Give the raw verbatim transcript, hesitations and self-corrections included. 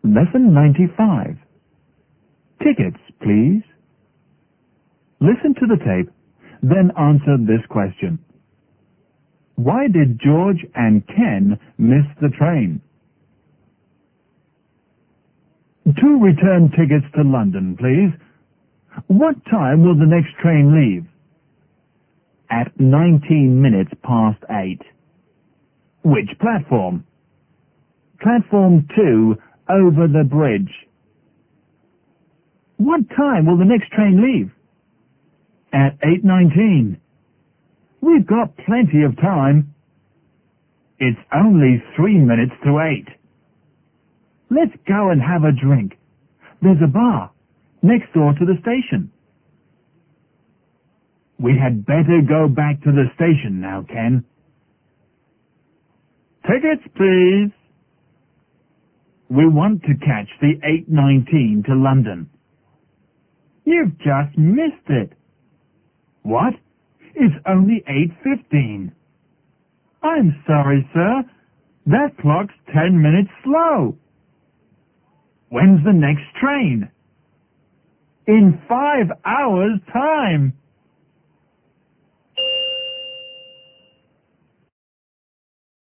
Lesson ninety-five. Tickets, please. Listen to the tape, then answer this question. Why did George and Ken miss the train? Two return tickets to London, please. What time will the next train leave? At nineteen minutes past eight. Which platform? Platform two, over the bridge. What time will the next train leave? At eight nineteen. We've got plenty of time. It's only three minutes to eight. Let's go and have a drink. There's a bar next door to the station. We had better go back to the station now, Ken. Tickets, please. We want to catch the eight nineteen to London. You've just missed it. What? It's only eight fifteen. I'm sorry, sir. That clock's ten minutes slow. When's the next train? In five hours' time.